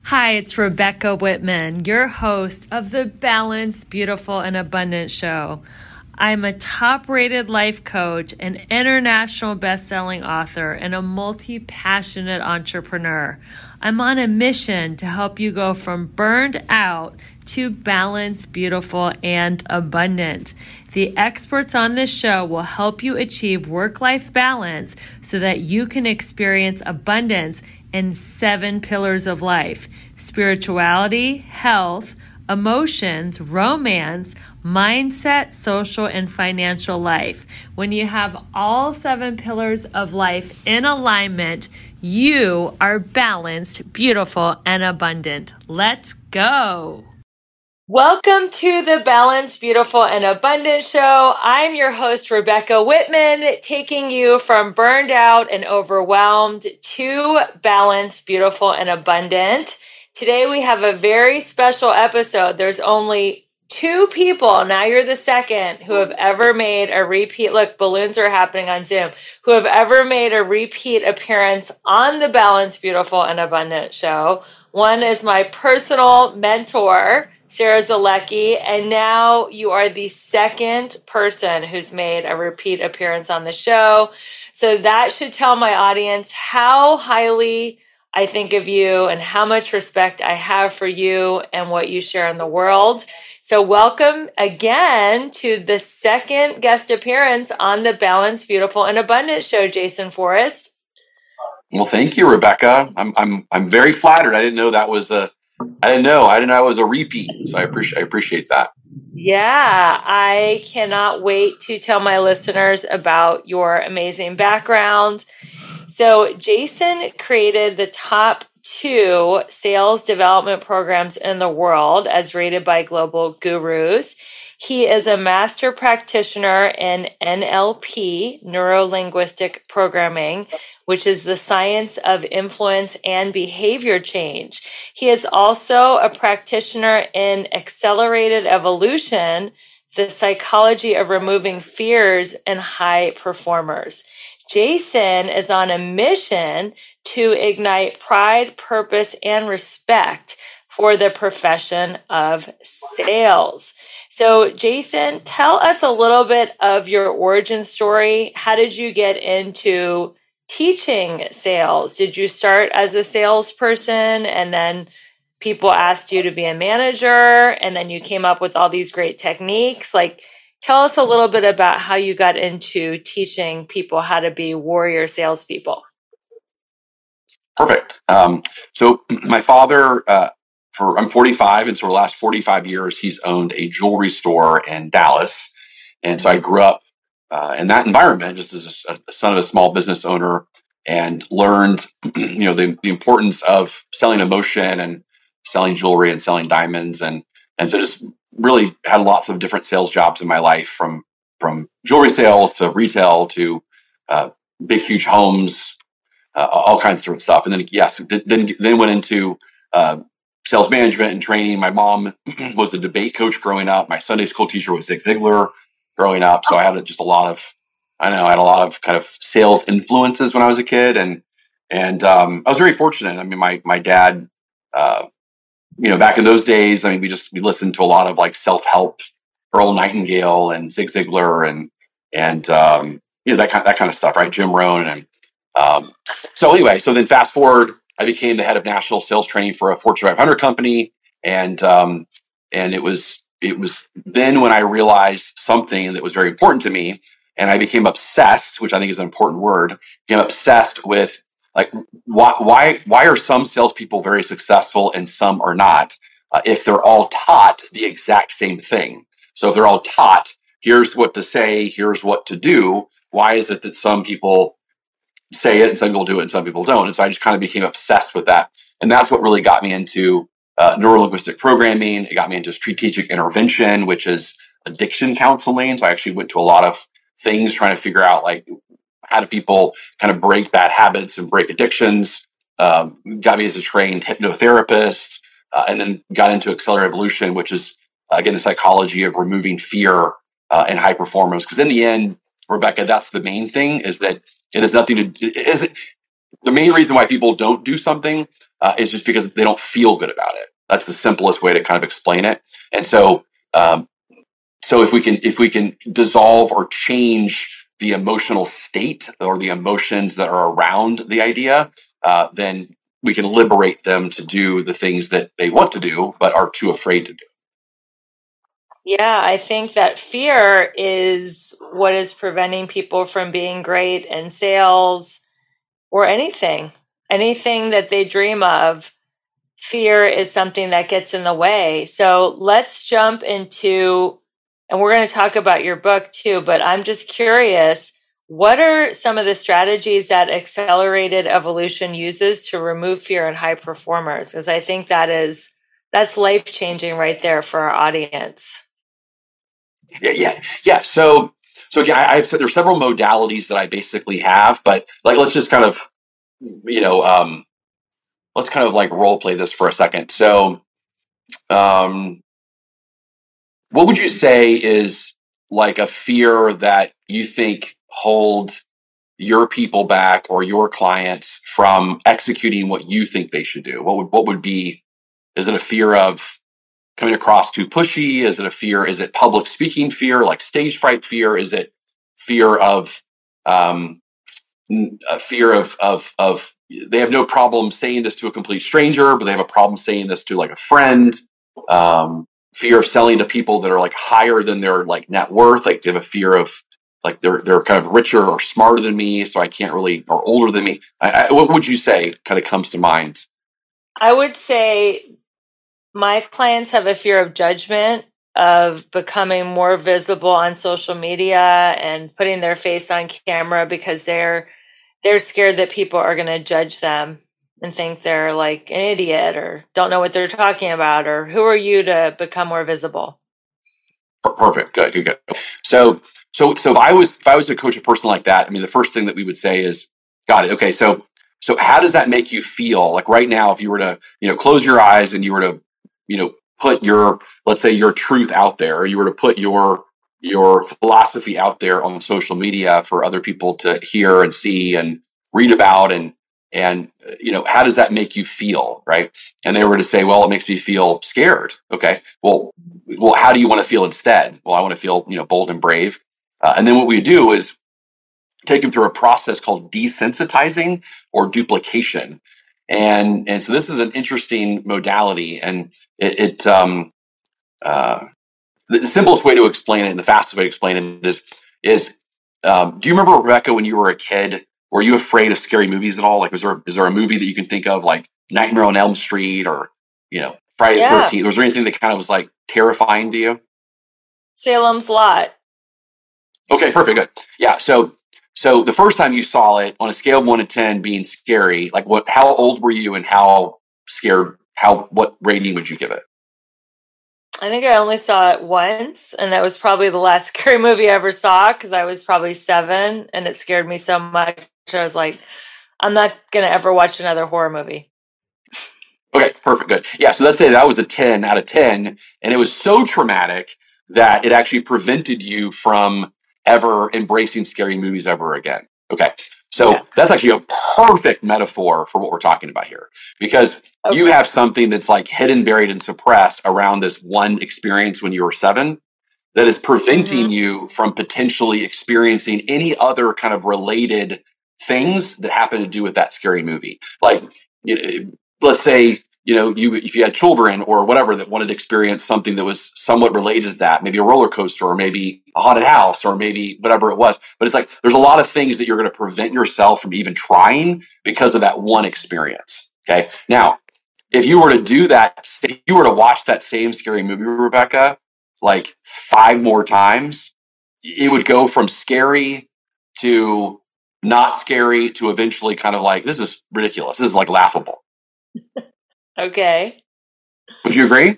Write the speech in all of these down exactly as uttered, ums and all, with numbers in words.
Hi, it's Rebecca Whitman, your host of the Balanced, Beautiful, and Abundant Show. I'm a top-rated life coach, an international best-selling author, and a multi-passionate entrepreneur. I'm on a mission to help you go from burned out to balanced, beautiful, and abundant. The experts on this show will help you achieve work-life balance so that you can experience abundance in seven pillars of life: spirituality, health, emotions, romance, mindset, social, and financial life. When you have all seven pillars of life in alignment, you are balanced, beautiful, and abundant. Let's go. Welcome to the Balanced, Beautiful, and Abundant Show. I'm your host, Rebecca Whitman, taking you from burned out and overwhelmed to balanced, beautiful, and abundant. Today we have a very special episode. There's only two people, now you're the second, who have ever made a repeat, look, balloons are happening on Zoom, who have ever made a repeat appearance on the Balanced, Beautiful, and Abundant Show. One is my personal mentor, Sarah Zalecki, and now you are the second person who's made a repeat appearance on the show. So that should tell my audience how highly I think of you and how much respect I have for you and what you share in the world. So welcome again to the second guest appearance on the Balanced, Beautiful, and Abundant Show, Jason Forrest. Well, thank you, Rebecca. I'm I'm I'm very flattered. I didn't know that was a I didn't know. I didn't know it was a repeat. So I appreciate I appreciate that. Yeah, I cannot wait to tell my listeners about your amazing background. So Jason created the top two sales development programs in the world as rated by Global Gurus. He is a master practitioner in N L P, neuro-linguistic programming, which is the science of influence and behavior change. He is also a practitioner in accelerated evolution, the psychology of removing fears in high performers. Jason is on a mission to ignite pride, purpose, and respect for the profession of sales. So, Jason, tell us a little bit of your origin story. How did you get into teaching sales? Did you start as a salesperson and then people asked you to be a manager and then you came up with all these great techniques? Like, tell us a little bit about how you got into teaching people how to be warrior salespeople. Perfect. Um, so my father, uh, for I'm forty-five, and so for the last forty-five years, he's owned a jewelry store in Dallas. And so I grew up uh, in that environment, just as a, a son of a small business owner, and learned, you know, the, the importance of selling emotion and selling jewelry and selling diamonds, and and so just really had lots of different sales jobs in my life, from from jewelry sales to retail to uh, big, huge homes, uh, all kinds of different stuff. And then, yes, then then went into uh, sales management and training. My mom was a debate coach growing up. My Sunday school teacher was Zig Ziglar growing up. So I had just a lot of, I don't know, I had a lot of kind of sales influences when I was a kid. And and um, I was very fortunate. I mean, my my dad, uh, you know, back in those days, I mean, we just, we listened to a lot of like self-help, Earl Nightingale and Zig Ziglar and, and, um, you know, that kind, that kind of stuff, right? Jim Rohn. And, um, so anyway, so then fast forward, I became the head of national sales training for a Fortune five hundred company. And, um, and it was, it was then when I realized something that was very important to me, and I became obsessed, which I think is an important word, became obsessed with, like, why, why, why are some salespeople very successful and some are not? Uh, if they're all taught the exact same thing. So if they're all taught, here's what to say, here's what to do, why is it that some people say it and some people do it and some people don't? And so I just kind of became obsessed with that. And that's what really got me into uh, neuro-linguistic programming. It got me into strategic intervention, which is addiction counseling. So I actually went to a lot of things trying to figure out, like, how do people kind of break bad habits and break addictions? Um, got me as a trained hypnotherapist, uh, and then got into accelerated evolution, which is, uh, again, the psychology of removing fear uh, and high performance. Because in the end, Rebecca, that's the main thing, is that it has nothing to do, it isn't, the main reason why people don't do something uh, is just because they don't feel good about it. That's the simplest way to kind of explain it. And so, um, so if we can, if we can dissolve or change the emotional state or the emotions that are around the idea, uh, then we can liberate them to do the things that they want to do, but are too afraid to do. Yeah, I think that fear is what is preventing people from being great in sales or anything, anything that they dream of. Fear is something that gets in the way. So let's jump into, and we're going to talk about your book too, but I'm just curious, what are some of the strategies that Accelerated Evolution uses to remove fear in high performers? Because I think that is, that's life-changing right there for our audience. Yeah, yeah, yeah. So, so again, I, I've said there's several modalities that I basically have, but like, let's just kind of, you know, um, let's kind of like role play this for a second. So, um, what would you say is like a fear that you think holds your people back or your clients from executing what you think they should do? What would, what would be, is it a fear of coming across too pushy? Is it a fear? Is it public speaking fear, like stage fright fear? Is it fear of, um, a fear of, of, of, they have no problem saying this to a complete stranger, but they have a problem saying this to like a friend. Um, fear of selling to people that are like higher than their like net worth. Like they have a fear of like they're, they're kind of richer or smarter than me. So I can't really, or older than me. I, I, what would you say kind of comes to mind? I would say my clients have a fear of judgment, of becoming more visible on social media and putting their face on camera because they're they're scared that people are going to judge them and think they're like an idiot or don't know what they're talking about, or who are you to become more visible? Perfect. Good, good, good. So, so, so if I was, if I was to coach a person like that, I mean, the first thing that we would say is, got it. Okay. So, so how does that make you feel? Like right now, if you were to, you know, close your eyes and you were to, you know, put your, let's say your truth out there, or you were to put your, your philosophy out there on social media for other people to hear and see and read about, and, and, you know, how does that make you feel? Right. And they were to say, well, it makes me feel scared. Okay. Well, well, how do you want to feel instead? Well, I want to feel, you know, bold and brave. Uh, and then what we do is take them through a process called desensitizing or duplication. And, and so this is an interesting modality, and it, it um, uh, the simplest way to explain it and the fastest way to explain it is, is, um, do you remember, Rebecca, when you were a kid, were you afraid of scary movies at all? Like, was there, is there a movie that you can think of, like Nightmare on Elm Street or, you know, Friday the Yeah. thirteenth? Was there anything that kind of was like terrifying to you? Salem's Lot. Okay, perfect, good. Yeah, so so the first time you saw it, on a scale of one to ten being scary, like what? How old were you, and how scared? How what rating would you give it? I think I only saw it once, and that was probably the last scary movie I ever saw because I was probably seven, and it scared me so much. I was like, I'm not going to ever watch another horror movie. Okay, perfect, good. Yeah, so let's say that was a ten out of ten, and it was so traumatic that it actually prevented you from ever embracing scary movies ever again. Okay, so Yeah. that's actually a perfect metaphor for what we're talking about here, because Okay. you have something that's like hidden, buried, and suppressed around this one experience when you were seven that is preventing Mhm. you from potentially experiencing any other kind of related things that happen to do with that scary movie. Like, you know, let's say, you know, you, if you had children or whatever that wanted to experience something that was somewhat related to that, maybe a roller coaster or maybe a haunted house or maybe whatever it was. But it's like, there's a lot of things that you're going to prevent yourself from even trying because of that one experience. Okay. Now, if you were to do that, if you were to watch that same scary movie, Rebecca, like five more times, it would go from scary to not scary to eventually kind of like, this is ridiculous. This is like laughable. Okay. Would you agree?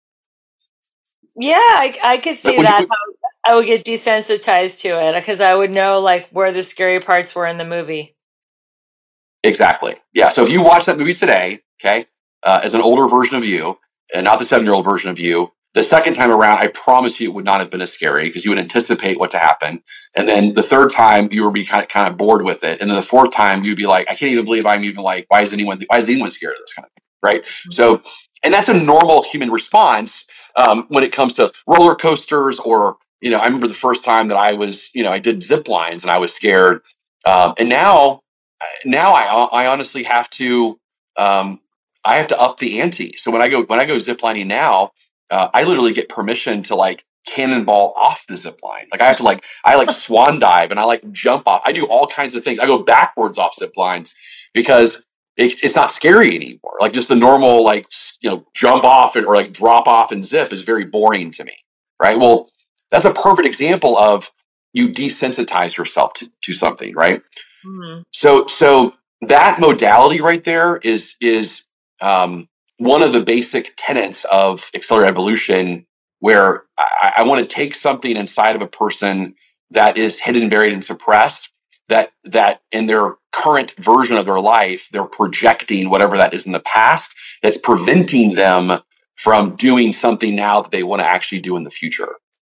Yeah, I, I could see Would you- that. How I would get desensitized to it because I would know like where the scary parts were in the movie. Exactly. Yeah. So if you watch that movie today, okay, uh, as an older version of you, and not the seven-year-old version of you, The second time around, I promise you it would not have been as scary because you would anticipate what to happen. And then the third time you would be kind of, kind of bored with it. And then the fourth time you'd be like, I can't even believe I'm even like, why is anyone, why is anyone scared of this kind of thing? Right. Mm-hmm. So, and that's a normal human response um, when it comes to roller coasters or, you know, I remember the first time that I was, you know, I did zip lines and I was scared. Um, and now, now I, I honestly have to, um, I have to up the ante. So when I go, when I go ziplining now, Uh, I literally get permission to like cannonball off the zip line. Like I have to like, I like swan dive and I like jump off. I do all kinds of things. I go backwards off zip lines because it, it's not scary anymore. Like just the normal, like, you know, jump off and, or like drop off and zip is very boring to me. Right. Well, that's a perfect example of you desensitize yourself to, to something. Right. Mm-hmm. So, so that modality right there is, is, um, one of the basic tenets of accelerated evolution, where I, I want to take something inside of a person that is hidden, buried, and suppressed, that that in their current version of their life, they're projecting whatever that is in the past that's preventing them from doing something now that they want to actually do in the future.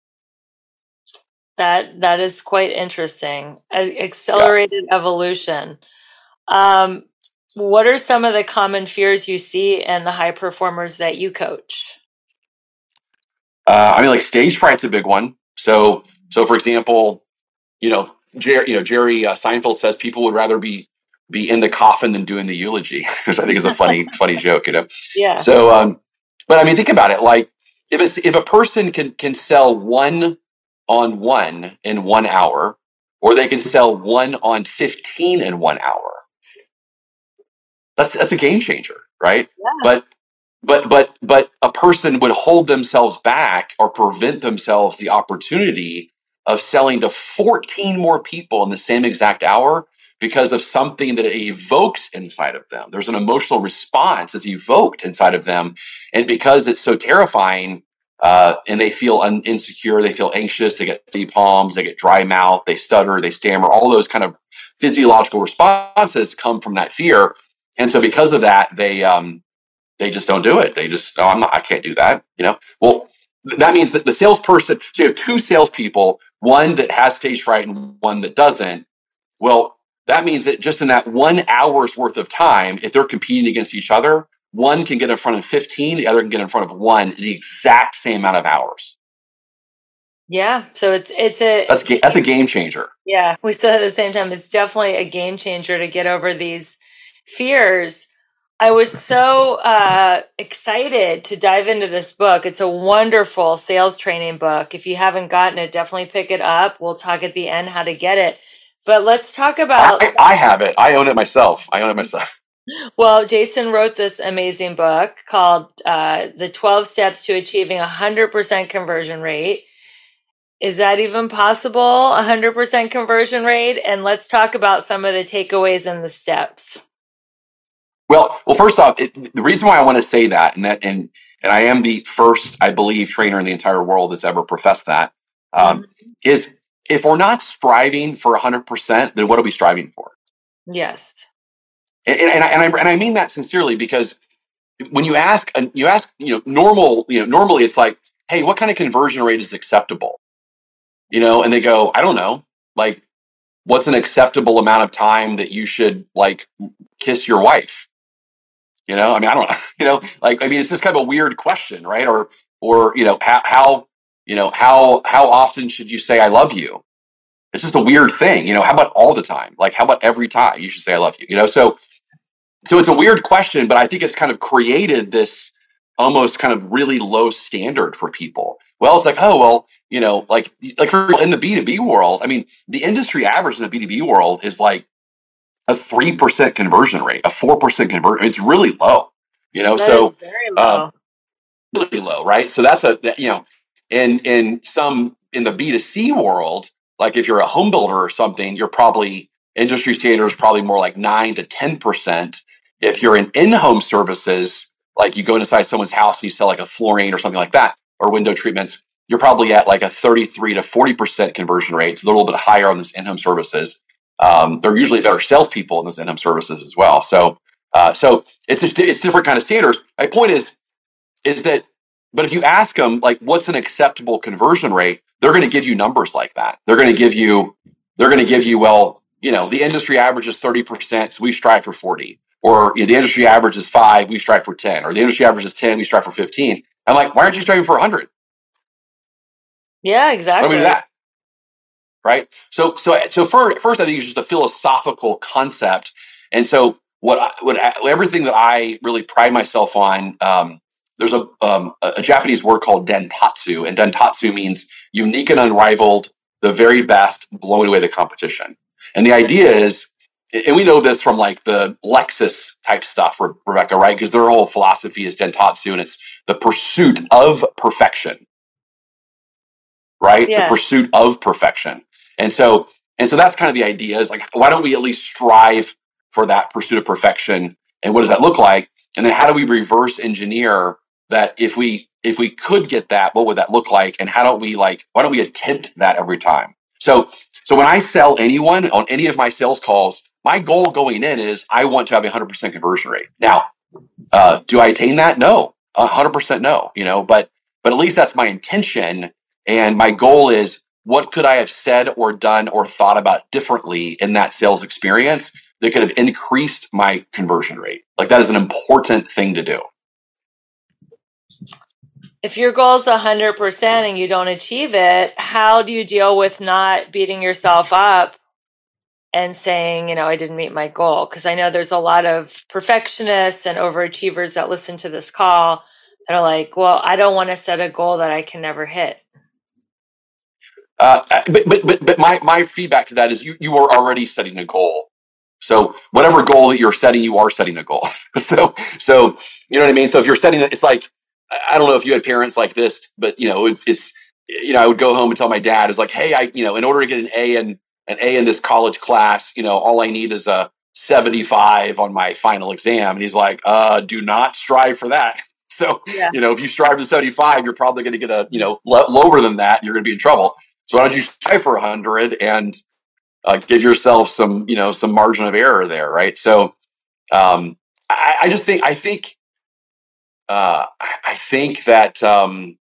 That that is quite interesting. Accelerated yeah. evolution. Um, What are some of the common fears you see in the high performers that you coach? Uh, I mean, like stage fright's a big one. So, so for example, you know, Jerry, you know, Jerry uh, Seinfeld says people would rather be be in the coffin than doing the eulogy, which I think is a funny, funny joke, you know. Yeah. So, um, but I mean, think about it. Like, if it's, if a person can can sell one on one in one hour, or they can sell one on fifteen in one hour. That's that's a game changer, right? Yeah. But but but but a person would hold themselves back or prevent themselves the opportunity of selling to fourteen more people in the same exact hour because of something that it evokes inside of them. There's an emotional response that's evoked inside of them, and because it's so terrifying, uh, and they feel un- insecure, they feel anxious, they get sweaty palms, they get dry mouth, they stutter, they stammer. All those kind of physiological responses come from that fear. And so because of that, they um, they just don't do it. They just, oh, I'm not, I can't do that. You know, well, th- that means that the salesperson, so you have two salespeople, one that has stage fright and one that doesn't. Well, that means that just in that one hour's worth of time, if they're competing against each other, one can get in front of fifteen, the other can get in front of one in the exact same amount of hours. Yeah. So it's, it's a, that's, ga- that's a game changer. Yeah. We said at the same time, it's definitely a game changer to get over these fears. I was so uh, excited to dive into this book. It's a wonderful sales training book. If you haven't gotten it, definitely pick it up. We'll talk at the end how to get it. But let's talk about... I, I have it. I own it myself. I own it myself. Well, Jason wrote this amazing book called uh, The twelve Steps to Achieving a one hundred percent Conversion Rate. Is that even possible, a one hundred percent conversion rate? And let's talk about some of the takeaways and the steps. Well, well, first off, it, the reason why I want to say that, and that, and and I am the first, I believe, trainer in the entire world that's ever professed that, um, mm-hmm. is if we're not striving for one hundred percent, then what are we striving for? Yes. And, and, and, I, and, I, and I mean that sincerely, because when you ask, you ask, you know, normal, you know, normally it's like, hey, what kind of conversion rate is acceptable? You know, and they go, I don't know, like, what's an acceptable amount of time that you should like kiss your wife? You know, I mean, I don't know, you know, like, I mean, it's just kind of a weird question, right? Or, or, you know, how, how, you know, how, how often should you say, I love you? It's just a weird thing. You know, how about all the time? Like, how about every time you should say, I love you? You know, so, so it's a weird question, but I think it's kind of created this almost kind of really low standard for people. Well, it's like, oh, well, you know, like, like for, in the B two B world, I mean, the industry average in the B two B world is like a three percent conversion rate, a four percent conversion. It's really low, you know, that so very low. Uh, really low, right? So that's a, that, you know, in, in some, in the B two C world, like if you're a home builder or something, you're probably, industry standard is probably more like nine to ten percent. If you're in in-home services, like you go inside someone's house and you sell like a flooring or something like that, or window treatments, you're probably at like a thirty-three to forty percent conversion rate. So they're a little bit higher on those in-home services. Um, they're usually better salespeople in those in-home services as well. So, uh, so it's just, it's different kind of standards. My point is, is that but if you ask them, like, what's an acceptable conversion rate, they're going to give you numbers like that. They're going to give you, they're going to give you, well, you know, the industry average is thirty percent, so we strive for forty. Or, you know, the industry average is five, we strive for ten. Or the industry average is ten, we strive for fifteen. I'm like, why aren't you striving for one hundred? Yeah, exactly. Why don't we do that? Right? So, so, so for, first, I think it's just a philosophical concept. And so what, I, what I, everything that I really pride myself on, um, there's a, um, a Japanese word called dentatsu, and dentatsu means unique and unrivaled, the very best, blowing away the competition. And the idea is, and we know this from like the Lexus type stuff, Rebecca, right? Because their whole philosophy is dentatsu, and it's the pursuit of perfection, right? Yeah. The pursuit of perfection. And so, and so that's kind of the idea is like, why don't we at least strive for that pursuit of perfection? And what does that look like? And then how do we reverse engineer that? If we, if we could get that, what would that look like? And how don't we like, why don't we attempt that every time? So, so when I sell anyone on any of my sales calls, my goal going in is I want to have a hundred percent conversion rate. Now, uh, do I attain that? No, a hundred percent no, you know, but, but at least that's my intention. And my goal is, what could I have said or done or thought about differently in that sales experience that could have increased my conversion rate? Like, that is an important thing to do. If your goal is one hundred percent and you don't achieve it, how do you deal with not beating yourself up and saying, you know, I didn't meet my goal? Because I know there's a lot of perfectionists and overachievers that listen to this call that are like, well, I don't want to set a goal that I can never hit. Uh, but but but but my my feedback to that is you you are already setting a goal. So whatever goal that you're setting, you are setting a goal. so so you know what I mean. So if you're setting it, it's like, I don't know if you had parents like this, but you know, it's it's you know, I would go home and tell my dad, is like, hey, I you know, in order to get an A in an A in this college class, you know, all I need is a seventy-five on my final exam, and he's like, uh, do not strive for that. So yeah. you know, if you strive to seventy-five, you're probably going to get a you know l- lower than that. You're going to be in trouble. So why don't you strive for one hundred and uh, give yourself some, you know, some margin of error there, right? So um, I, I just think, I think, uh, I think that um,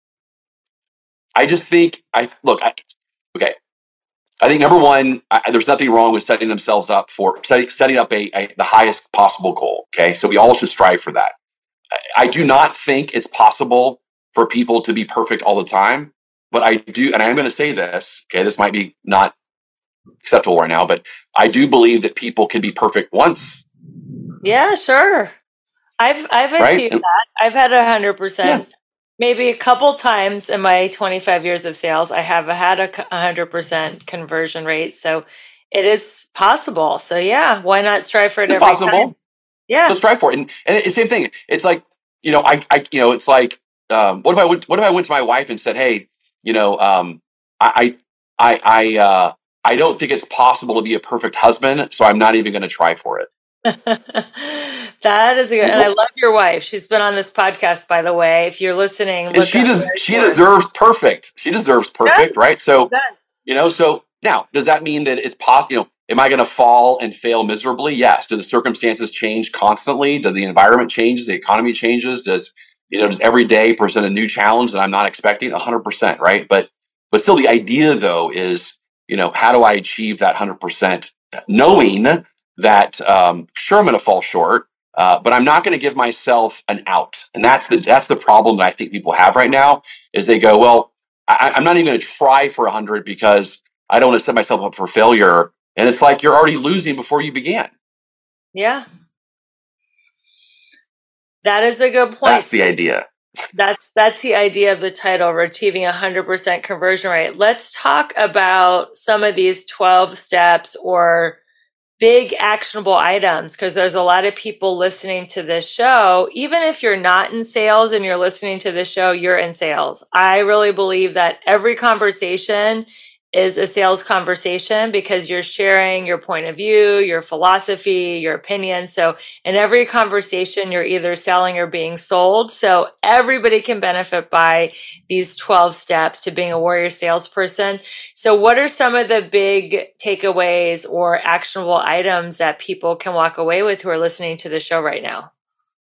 I just think I look. I, okay, I think number one, I, there's nothing wrong with setting themselves up for setting, setting up a, a the highest possible goal. Okay, so we all should strive for that. I, I do not think it's possible for people to be perfect all the time. But I do, and I'm going to say this, okay, this might be not acceptable right now, but I do believe that people can be perfect once. Yeah, sure. I've I've achieved right? and, that. I've had a hundred percent. Maybe a couple times in my twenty-five years of sales, I have had a hundred percent conversion rate. So it is possible. So yeah, why not strive for it? It's every possible. Time? Yeah, so strive for it. And, and it's the same thing. It's like, you know, I, I you know, it's like, um, what if I went, what if I went to my wife and said, hey, you know, um, I, I, I, uh, I don't think it's possible to be a perfect husband, so I'm not even going to try for it. That is a good, and I love your wife. She's been on this podcast, by the way. If you're listening, and she does, she deserves perfect. She deserves perfect, yeah. right? So, yeah. you know, so now, does that mean that it's possible? You know, am I going to fall and fail miserably? Yes. Do the circumstances change constantly? Does the environment change? The economy changes? Does You know, does every day present a new challenge that I'm not expecting? A hundred percent, right? But, but still, the idea though is, you know, how do I achieve that hundred percent, knowing that um, sure I'm going to fall short, uh, but I'm not going to give myself an out. And that's the that's the problem that I think people have right now is they go, well, I, I'm not even going to try for a hundred because I don't want to set myself up for failure. And it's like you're already losing before you began. Yeah. That is a good point. That's the idea. That's that's the idea of the title, of achieving a hundred percent conversion rate. Let's talk about some of these twelve steps or big actionable items, because there's a lot of people listening to this show. Even if you're not in sales and you're listening to this show, you're in sales. I really believe that every conversation is a sales conversation because you're sharing your point of view, your philosophy, your opinion. So in every conversation, you're either selling or being sold. So everybody can benefit by these twelve steps to being a warrior salesperson. So what are some of the big takeaways or actionable items that people can walk away with who are listening to the show right now?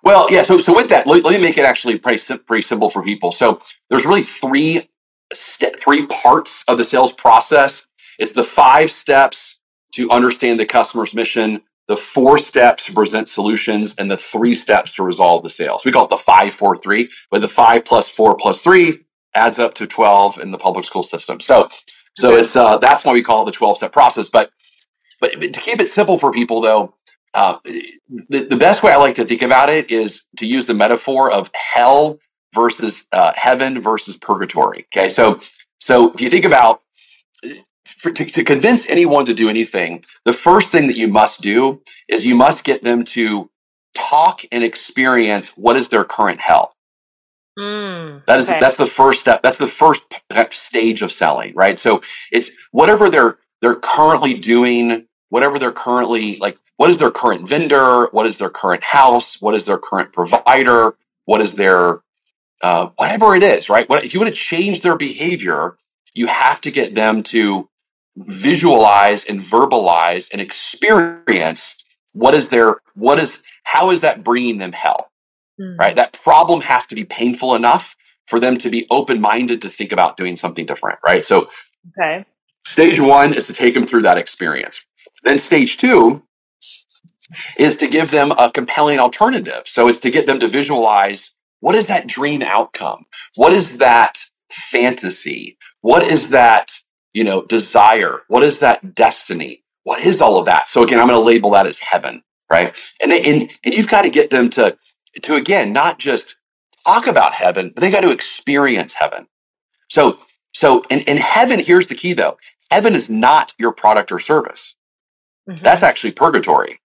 Well, yeah. So, so with that, let, let me make it actually pretty, sim- pretty simple for people. So there's really three st- three parts of the sales process. It's the five steps to understand the customer's mission, the four steps to present solutions, and the three steps to resolve the sale. So we call it the five, four, three, but the five plus four plus three adds up to twelve in the public school system. So, so it's uh, that's why we call it the twelve step process. But, but to keep it simple for people, though, uh, the, the best way I like to think about it is to use the metaphor of hell versus uh, heaven versus purgatory. Okay, so so if you think about For, to, to convince anyone to do anything, the first thing that you must do is you must get them to talk and experience what is their current hell. Mm, that is okay. that's the first step. That's the first stage of selling, right? So it's whatever they're they're currently doing, whatever they're currently like. What is their current vendor? What is their current house? What is their current provider? What is their uh, whatever it is, right? What if you want to change their behavior? You have to get them to visualize and verbalize and experience what is their what is how is that bringing them hell, mm. right? That problem has to be painful enough for them to be open-minded to think about doing something different, right? So okay, stage one is to take them through that experience. Then stage two is to give them a compelling alternative. So it's to get them to visualize what is that dream outcome? What is that fantasy? What is that you know, desire? What is that destiny? What is all of that? So again, I'm going to label that as heaven, right? And, and, and you've got to get them to, to again, not just talk about heaven, but they got to experience heaven. So, so in, in heaven, here's the key though. Heaven is not your product or service. Mm-hmm. That's actually purgatory.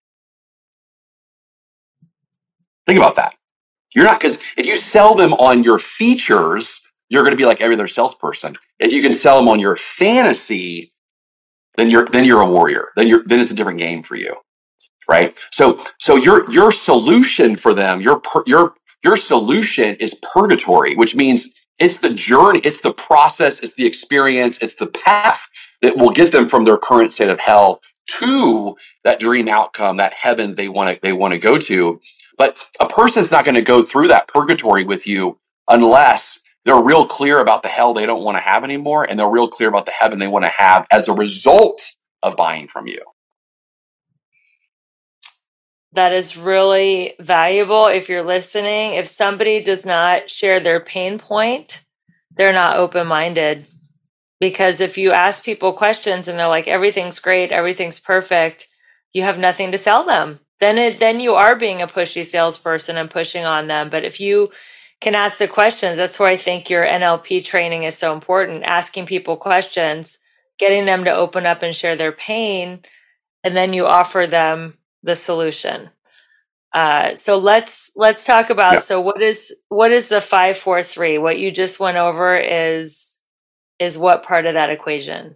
Think about that. You're not, because if you sell them on your features, you're going to be like every other salesperson. If you can sell them on your fantasy, then you're then you're a warrior. Then you're then it's a different game for you, right? So so your your solution for them, your your your solution is purgatory, which means it's the journey, it's the process, it's the experience, it's the path that will get them from their current state of hell to that dream outcome, that heaven they want to they want to go to. But a person's not going to go through that purgatory with you unless they're real clear about the hell they don't want to have anymore, and they're real clear about the heaven they want to have as a result of buying from you. That is really valuable if you're listening. If somebody does not share their pain point, they're not open-minded. Because if you ask people questions and they're like, everything's great, everything's perfect, you have nothing to sell them. Then it, then you are being a pushy salesperson and pushing on them. But if you can ask the questions, that's where I think your N L P training is so important. Asking people questions, getting them to open up and share their pain, and then you offer them the solution. Uh, so let's let's talk about. Yeah. So what is what is the five, four, three? What you just went over is is what part of that equation?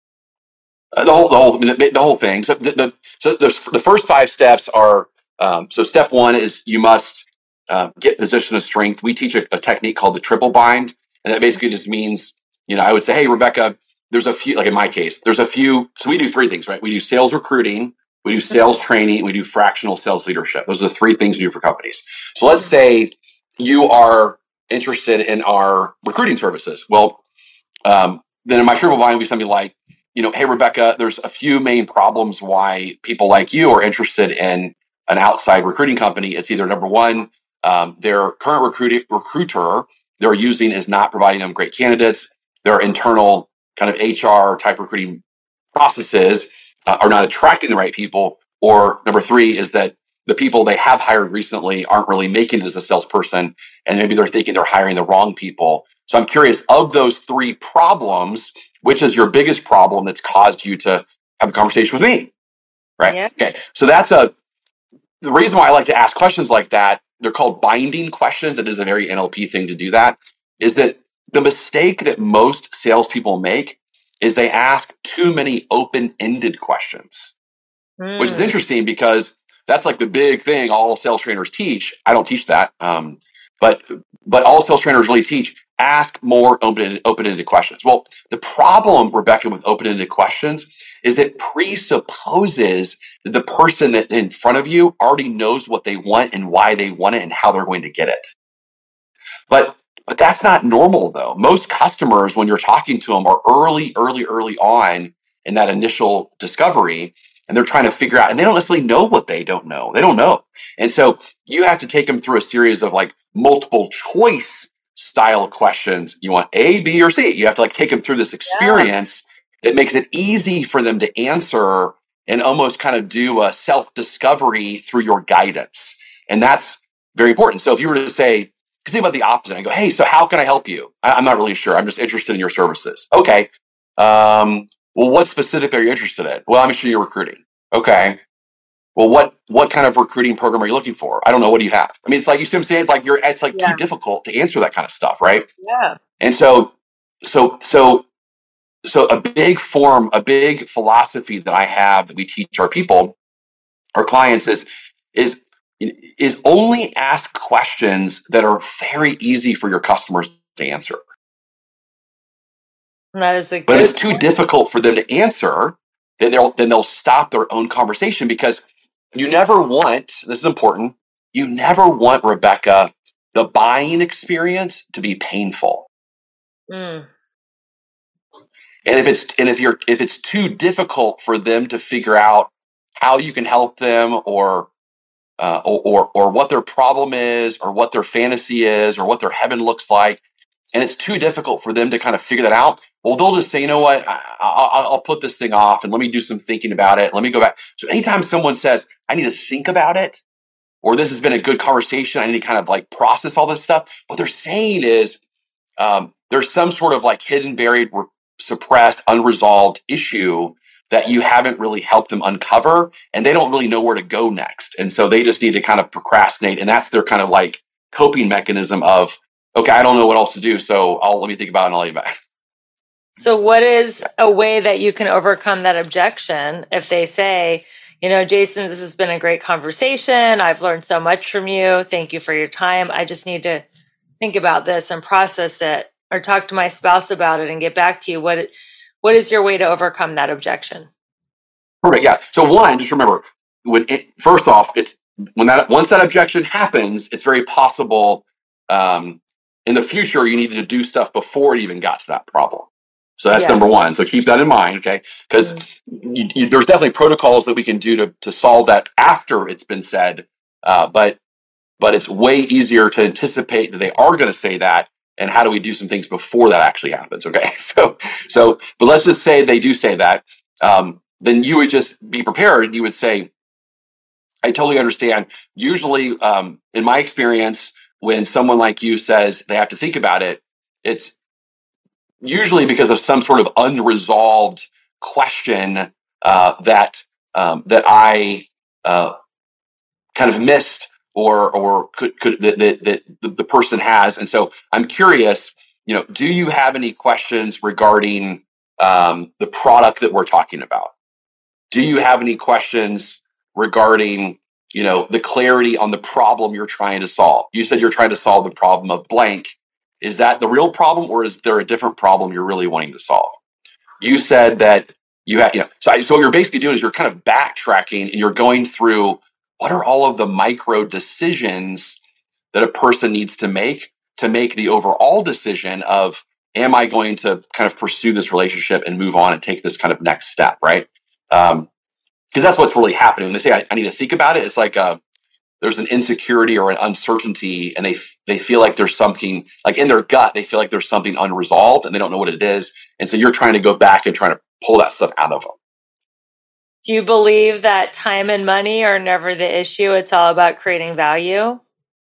Uh, the whole the whole the, the whole thing. So the, the so the, the first five steps are. Um, so step one is you must. Uh, get position of strength. We teach a, a technique called the triple bind. And that basically just means, you know, I would say, hey, Rebecca, there's a few, like in my case, there's a few. So we do three things, right? We do sales recruiting, we do sales training, we do fractional sales leadership. Those are the three things we do for companies. So let's say you are interested in our recruiting services. Well, um, then in my triple bind, would be something like, you know, hey, Rebecca, there's a few main problems why people like you are interested in an outside recruiting company. It's either number one, Um, their current recruiting recruiter they're using is not providing them great candidates. Their internal kind of H R type recruiting processes uh, are not attracting the right people. Or number three is that the people they have hired recently aren't really making it as a salesperson, and maybe they're thinking they're hiring the wrong people. So I'm curious, of those three problems, which is your biggest problem that's caused you to have a conversation with me? Right? Yeah. Okay. So that's a the reason why I like to ask questions like that. They're called binding questions. It is a very N L P thing to do that. Is that the mistake that most salespeople make is they ask too many open-ended questions, mm. which is interesting because that's like the big thing all sales trainers teach. I don't teach that, um, but but all sales trainers really teach ask more open open-ended questions. Well, the problem, Rebecca, with open-ended questions is it presupposes that the person that in front of you already knows what they want and why they want it and how they're going to get it. But but that's not normal though. Most customers, when you're talking to them, are early, early, early on in that initial discovery, and they're trying to figure out, and they don't necessarily know what they don't know. They don't know. And so you have to take them through a series of like multiple choice style questions. You want A, B, or C. You have to like take them through this experience yeah. that makes it easy for them to answer and almost kind of do a self-discovery through your guidance. And that's very important. So if you were to say, because think about the opposite. I go, hey, so how can I help you? I, I'm not really sure. I'm just interested in your services. Okay. Um, well, what specifically are you interested in? Well, I'm interested in your recruiting. Okay. Well, what what kind of recruiting program are you looking for? I don't know. What do you have? I mean, it's like, you see what I'm saying? It's like you're it's like yeah. too difficult to answer that kind of stuff, right? Yeah. And so so so so a big form, a big philosophy that I have that we teach our people, our clients is is is only ask questions that are very easy for your customers to answer. That is a good but it's too point. difficult for them to answer, then they'll then they'll stop their own conversation, because you never want, this is important, you never want, Rebecca, the buying experience to be painful. Mm. And if it's and if you're if it's too difficult for them to figure out how you can help them, or Uh, or, or or what their problem is, or what their fantasy is, or what their heaven looks like, and it's too difficult for them to kind of figure that out, well, they'll just say, you know what, I, I, I'll put this thing off and let me do some thinking about it. Let me go back. So anytime someone says, I need to think about it, or this has been a good conversation, I need to kind of like process all this stuff, what they're saying is um, there's some sort of like hidden, buried, suppressed, unresolved issue that you haven't really helped them uncover, and they don't really know where to go next. And so they just need to kind of procrastinate. And that's their kind of like coping mechanism of, okay, I don't know what else to do, so I'll let me think about it and I'll let you back. So what is a way that you can overcome that objection if they say, you know, Jason, this has been a great conversation. I've learned so much from you. Thank you for your time. I just need to think about this and process it, or talk to my spouse about it and get back to you. What What is your way to overcome that objection? Perfect. Yeah. So one, just remember, when it, first off, it's when that once that objection happens, it's very possible um, in the future you needed to do stuff before it even got to that problem. So that's yeah. number one. So keep that in mind, okay? Because mm-hmm. there's definitely protocols that we can do to to solve that after it's been said, uh, but but it's way easier to anticipate that they are going to say that. And how do we do some things before that actually happens? Okay, so so, but let's just say they do say that. Um, then you would just be prepared. You would say, "I totally understand." Usually, um, in my experience, when someone like you says they have to think about it, it's usually because of some sort of unresolved question uh, that um, that I uh, kind of missed. Or, or could could that that the, the person has, and so I'm curious. You know, do you have any questions regarding um, the product that we're talking about? Do you have any questions regarding, you know, the clarity on the problem you're trying to solve? You said you're trying to solve the problem of blank. Is that the real problem, or is there a different problem you're really wanting to solve? You said that you had, you know, so, I, so what you're basically doing is you're kind of backtracking and you're going through. What are all of the micro decisions that a person needs to make to make the overall decision of, am I going to kind of pursue this relationship and move on and take this kind of next step, right? Um, because that's what's really happening. When they say, I, I need to think about it, it's like a, there's an insecurity or an uncertainty, and they they feel like there's something, like in their gut, they feel like there's something unresolved and they don't know what it is. And so you're trying to go back and trying to pull that stuff out of them. Do you believe that time and money are never the issue? It's all about creating value?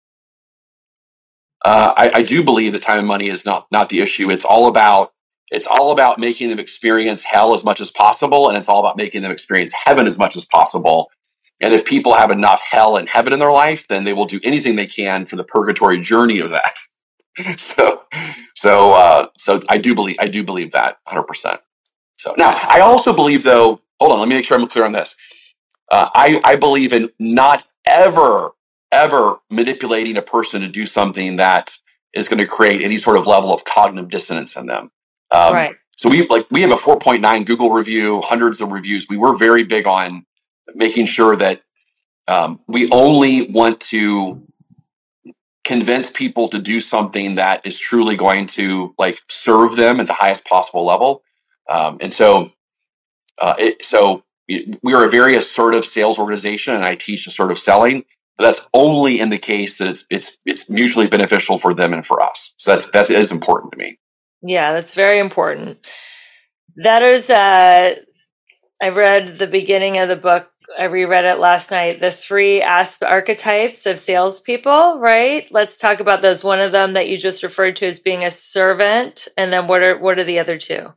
Uh, I, I do believe that time and money is not not the issue. It's all about it's all about making them experience hell as much as possible, and it's all about making them experience heaven as much as possible. And if people have enough hell and heaven in their life, then they will do anything they can for the purgatory journey of that. so, so, uh, so I do believe I do believe that one hundred percent. So now, I also believe, though. Hold on, let me make sure I'm clear on this. Uh, I, I believe in not ever, ever manipulating a person to do something that is going to create any sort of level of cognitive dissonance in them. Um, right. so we like we have a four point nine Google review, hundreds of reviews. We were very big on making sure that um, we only want to convince people to do something that is truly going to like serve them at the highest possible level. Um, and so, uh, it, so we are a very assertive sales organization, and I teach assertive selling. But that's only in the case that it's it's it's mutually beneficial for them and for us. So that's that is important to me. Yeah, that's very important. That is, uh, I read the beginning of the book. I reread it last night. The three asp- archetypes of salespeople, right? Let's talk about those. One of them that you just referred to as being a servant, and then what are what are the other two?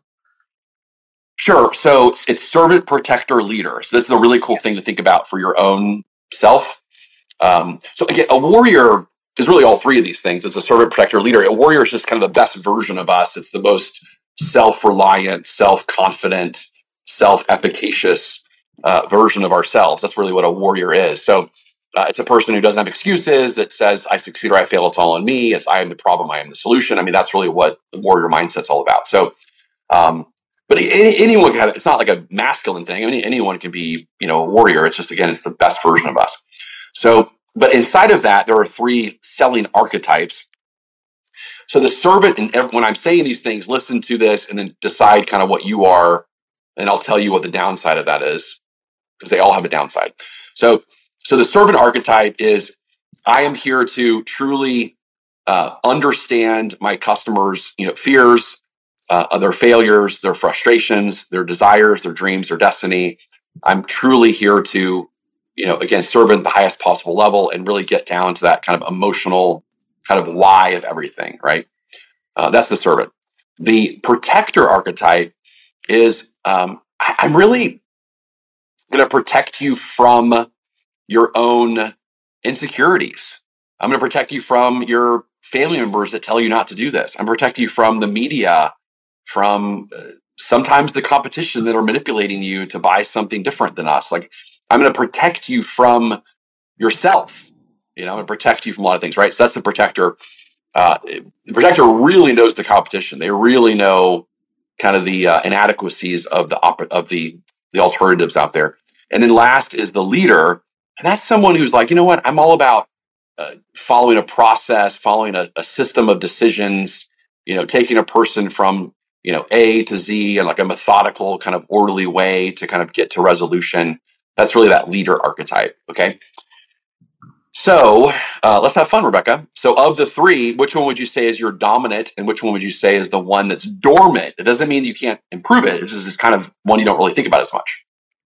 Sure. So it's servant, protector, leader. So this is a really cool thing to think about for your own self. Um, so again, a warrior is really all three of these things. It's a servant, protector, leader. A warrior is just kind of the best version of us. It's the most self-reliant, self-confident, self-efficacious uh, version of ourselves. That's really what a warrior is. So uh, it's a person who doesn't have excuses, that says, I succeed or I fail, it's all on me. It's I am the problem, I am the solution. I mean, that's really what the warrior mindset's all about. So, um, but any, anyone can have it. It's not like a masculine thing. I mean, anyone can be, you know, a warrior. It's just, again, it's the best version of us. So, but inside of that, there are three selling archetypes. So the servant, and when I'm saying these things, listen to this and then decide kind of what you are, and I'll tell you what the downside of that is, because they all have a downside. So, so the servant archetype is, I am here to truly uh, understand my customers', you know, fears, uh, their failures, their frustrations, their desires, their dreams, their destiny. I'm truly here to, you know, again, serve at the highest possible level and really get down to that kind of emotional kind of why of everything, right? Uh, that's the servant. The protector archetype is, um, I, I'm really going to protect you from your own insecurities. I'm going to protect you from your family members that tell you not to do this. I'm protecting you from the media, from uh, sometimes the competition that are manipulating you to buy something different than us. Like, I'm going to protect you from yourself. You know, I'm going to protect you from a lot of things, right? So that's the protector. Uh, the protector really knows the competition. They really know kind of the uh, inadequacies of the op- of the the alternatives out there. And then last is the leader, and that's someone who's like, you know what? I'm all about uh, following a process, following a, a system of decisions. You know, taking a person from you know A to Z in like a methodical, kind of orderly way to kind of get to resolution. That's really that leader archetype. Okay. So uh, let's have fun, Rebecca. So of the three, which one would you say is your dominant, and which one would you say is the one that's dormant? It doesn't mean you can't improve it. It's just kind of one you don't really think about as much.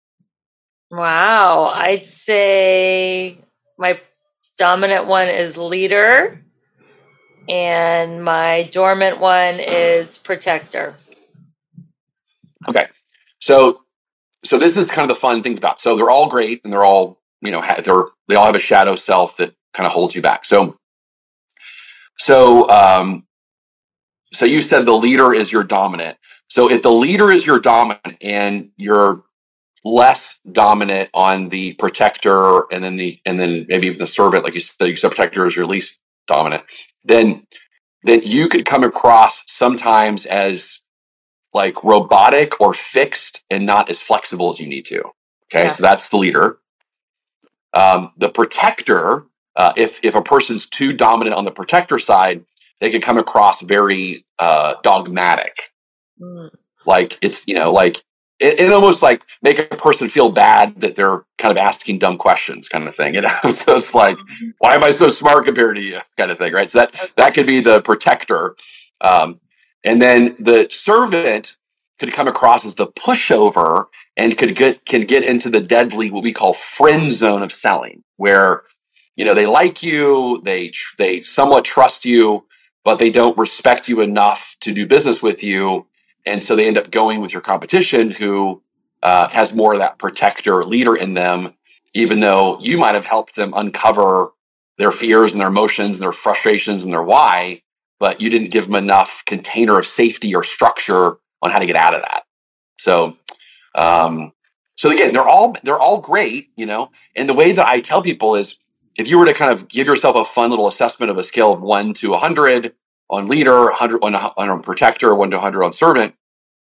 Wow. I'd say my dominant one is leader, and my dormant one is protector. Okay. So so this is kind of the fun thing about. So they're all great, and they're all, you know, they're they all have a shadow self that kind of holds you back. So so um so you said the leader is your dominant. So if the leader is your dominant and you're less dominant on the protector, and then the and then maybe even the servant, like you said, you said protector is your least dominant, then then you could come across sometimes as like robotic or fixed and not as flexible as you need to. Okay, yeah. So that's the leader. Um, the protector, uh, if if a person's too dominant on the protector side, they can come across very uh, dogmatic. Mm. Like it's, you know, like it, it almost like make a person feel bad that they're kind of asking dumb questions, kind of thing. You know, so it's like, why am I so smart compared to you, kind of thing, right? So that that could be the protector. Um, And then the servant could come across as the pushover and could get can get into the deadly, what we call friend zone of selling, where you know they like you, they they somewhat trust you, but they don't respect you enough to do business with you, and so they end up going with your competition, who uh, has more of that protector leader in them, even though you might have helped them uncover their fears and their emotions and their frustrations and their why. But you didn't give them enough container of safety or structure on how to get out of that. So, um, so again, they're all they're all great, you know. And the way that I tell people is, if you were to kind of give yourself a fun little assessment of a scale of one to a hundred on leader, hundred on on protector, one to a hundred on servant,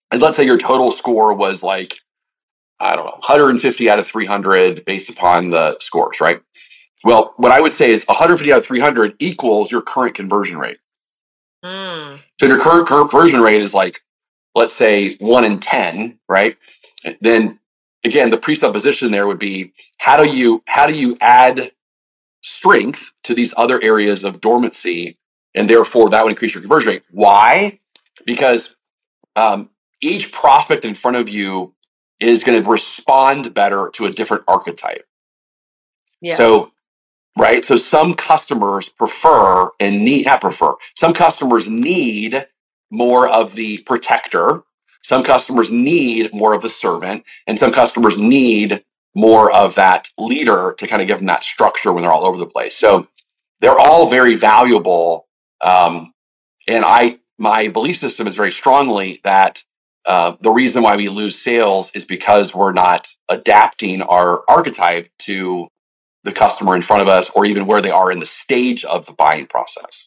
and let's say your total score was like, I don't know, one hundred fifty out of three hundred based upon the scores, right? Well, what I would say is one hundred fifty out of three hundred equals your current conversion rate. Mm. So your current conversion rate is like, let's say one in ten, right? Then again, the presupposition there would be, how do you how do you add strength to these other areas of dormancy, and therefore that would increase your conversion rate. Why? Because um, each prospect in front of you is going to respond better to a different archetype. Yes. So, right. So some customers prefer and need not prefer. Some customers need more of the protector. Some customers need more of the servant, and some customers need more of that leader to kind of give them that structure when they're all over the place. So they're all very valuable. Um, and I, my belief system is very strongly that uh, the reason why we lose sales is because we're not adapting our archetype to the customer in front of us, or even where they are in the stage of the buying process.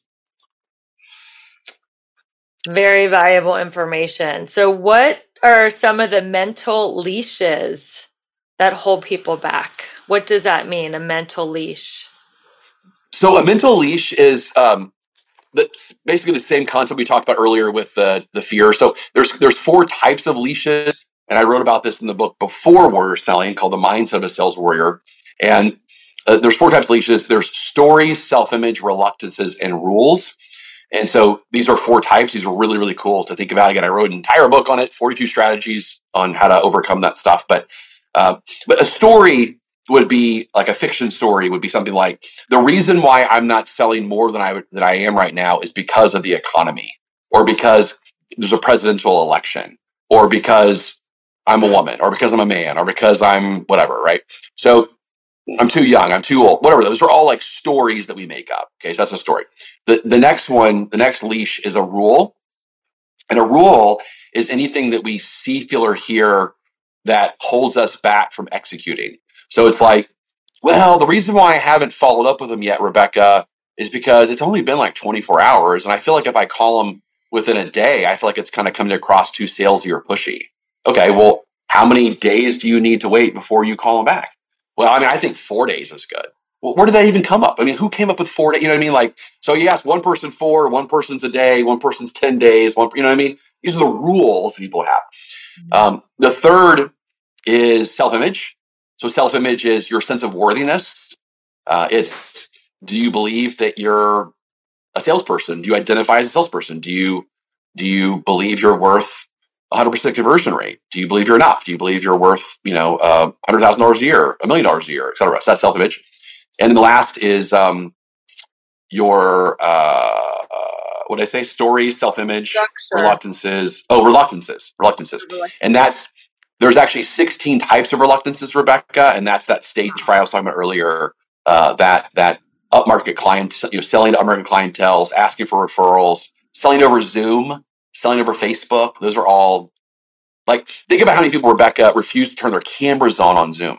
Very valuable information. So what are some of the mental leashes that hold people back? What does that mean, a mental leash? So a mental leash is um, that's basically the same concept we talked about earlier with the the fear. So there's there's four types of leashes, and I wrote about this in the book Before Warrior Selling, called The Mindset of a Sales Warrior. And uh, there's four types of leashes. There's stories, self-image, reluctances, and rules. And so these are four types. These are really, really cool to think about. Again, I wrote an entire book on it, forty-two strategies on how to overcome that stuff. But uh, but a story would be like a fiction story would be something like, the reason why I'm not selling more than I than I am right now is because of the economy, or because there's a presidential election, or because I'm a woman, or because I'm a man, or because I'm whatever, right? So I'm too young, I'm too old, whatever. Those are all like stories that we make up. Okay, so that's a story. The the next one, the next leash is a rule. And a rule is anything that we see, feel, or hear that holds us back from executing. So it's like, well, the reason why I haven't followed up with them yet, Rebecca, is because it's only been like twenty-four hours. And I feel like if I call them within a day, I feel like it's kind of coming across too salesy or pushy. Okay, well, how many days do you need to wait before you call them back? Well, I mean, I think four days is good. Well, where did that even come up? I mean, who came up with four days? You know what I mean? Like, so you ask one person four, one person's a day, one person's ten days, one, you know what I mean? These are the rules people have. Um, the third is self-image. So self-image is your sense of worthiness. Uh, it's, do you believe that you're a salesperson? Do you identify as a salesperson? Do you, do you believe you're worth one hundred percent conversion rate? Do you believe you're enough? Do you believe you're worth, you know, uh, one hundred thousand dollars a year, a million dollars a year, et cetera? So that's self-image. And then the last is um, your, uh, uh, what did I say? Stories, self-image, Structure. reluctances. Oh, reluctances, reluctances. And that's, there's actually sixteen types of reluctances, Rebecca. And that's that stage fright I was talking about earlier, uh, that, that upmarket client, you know, selling to upmarket clienteles, asking for referrals, selling over Zoom, selling over Facebook. Those are all, like, think about how many people, Rebecca, refuse to turn their cameras on on Zoom.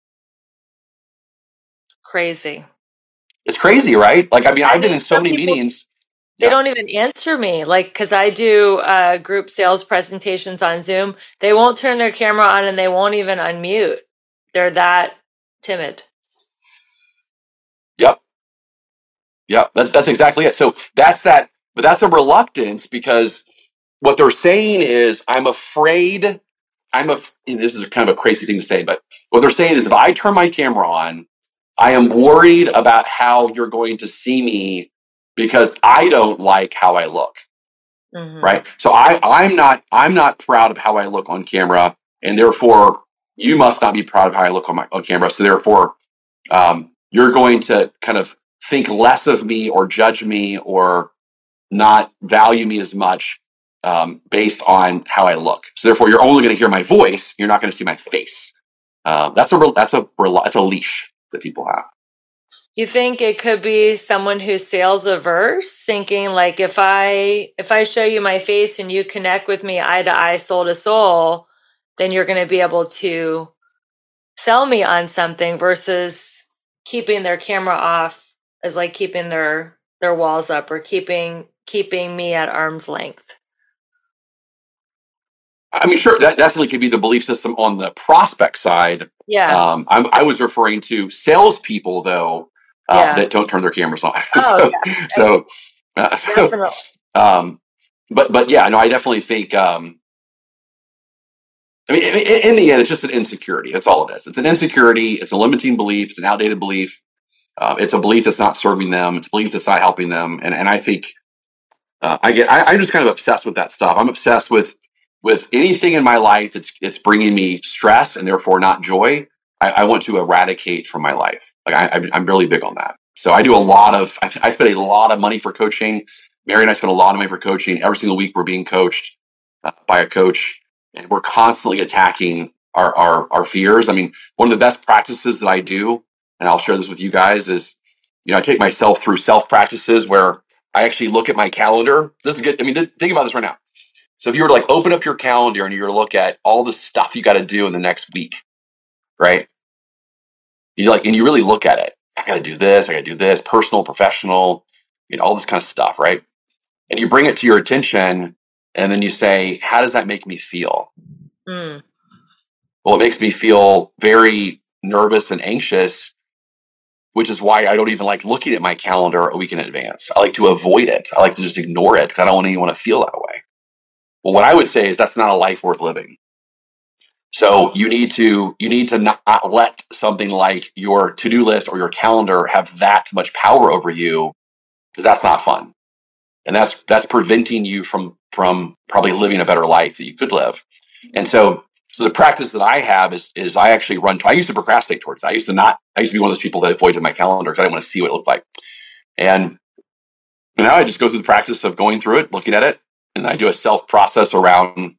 Crazy. It's crazy, right? Like, I mean, I I've been mean, in so some many people, meetings. They Yeah. don't even answer me. Like, because I do uh, group sales presentations on Zoom. They won't turn their camera on and they won't even unmute. They're that timid. Yep. Yep. That's, that's exactly it. So that's that, but that's a reluctance, because what they're saying is, I'm afraid, I'm a, and this is kind of a crazy thing to say, but what they're saying is, if I turn my camera on, I am worried about how you're going to see me because I don't like how I look. Mm-hmm. Right. So I, I'm not, I'm not proud of how I look on camera, and therefore you must not be proud of how I look on my on camera. So therefore, um, you're going to kind of think less of me or judge me or not value me as much um, based on how I look. So therefore, you're only going to hear my voice. You're not going to see my face. Uh, that's a that's a that's a leash that people have. You think it could be someone who's sales averse, thinking like, if I if I show you my face and you connect with me eye to eye, soul to soul, then you're going to be able to sell me on something, versus keeping their camera off is like keeping their their walls up, or keeping keeping me at arm's length. I mean, sure, that definitely could be the belief system on the prospect side. Yeah. Um, I'm, I was referring to salespeople, though, uh, Yeah. that don't turn their cameras on. Oh, so, yeah. so, uh, so, Definitely. um, but, but yeah, no, I definitely think, um, I mean, in, in the end, it's just an insecurity. That's all it is. It's an insecurity. It's a limiting belief. It's an outdated belief. Uh, it's a belief that's not serving them. It's a belief that's not helping them. And, and I think, uh, I get, I, I'm just kind of obsessed with that stuff. I'm obsessed with, with anything in my life that's it's bringing me stress and therefore not joy. I, I want to eradicate from my life. Like I, I'm really big on that. So I do a lot of. I, I spend a lot of money for coaching. Mary and I spend a lot of money for coaching. Every single week we're being coached uh, by a coach, and we're constantly attacking our, our our fears. I mean, one of the best practices that I do, and I'll share this with you guys, is you know I take myself through self practices where I actually look at my calendar. This is good. I mean, think about this right now. So if you were to like open up your calendar and you were to look at all the stuff you got to do in the next week, right? You like, and you really look at it. I got to do this. I got to do this. Personal, professional, you know, all this kind of stuff, right? And you bring it to your attention, and then you say, "How does that make me feel?" Mm. Well, it makes me feel very nervous and anxious, which is why I don't even like looking at my calendar a week in advance. I like to avoid it. I like to just ignore it because I don't want anyone to feel that way. Well, what I would say is that's not a life worth living. So you need to you need to not let something like your to-do list or your calendar have that much power over you, because that's not fun. And that's that's preventing you from from probably living a better life that you could live. And so so the practice that I have is is I actually run I used to procrastinate towards it. I used to not I used to be one of those people that avoided my calendar because I didn't want to see what it looked like. And now I just go through the practice of going through it, looking at it. And I do a self process around,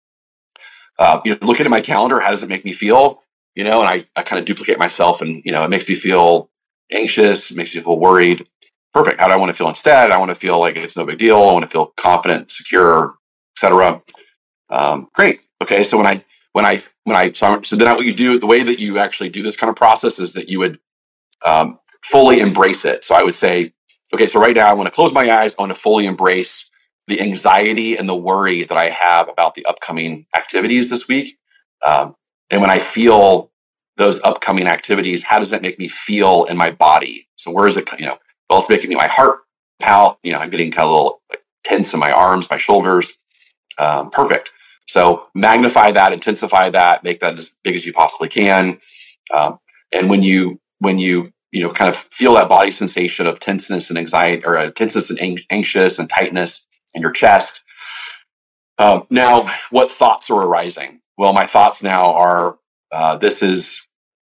uh, you know, looking at my calendar. How does it make me feel? You know, and I, I kind of duplicate myself, and you know, it makes me feel anxious, it makes me feel worried. Perfect. How do I want to feel instead? I want to feel like it's no big deal. I want to feel confident, secure, et cetera. Um, great. Okay. So when I when I when I so, so then what you do, the way that you actually do this kind of process is that you would um, fully embrace it. So I would say, okay, so right now I want to close my eyes. I want to fully embrace the anxiety and the worry that I have about the upcoming activities this week. Um, and when I feel those upcoming activities, how does that make me feel in my body? So where is it, you know, well, it's making me, my heart pound, you know, I'm getting kind of a little like, tense in my arms, my shoulders. Um, perfect. So magnify that, intensify that, make that as big as you possibly can. Um, and when you, when you, you know, kind of feel that body sensation of tenseness and anxiety, or uh, tenseness and ang- anxious and tightness in your chest. Uh, now, what thoughts are arising? Well, my thoughts now are, uh, this is,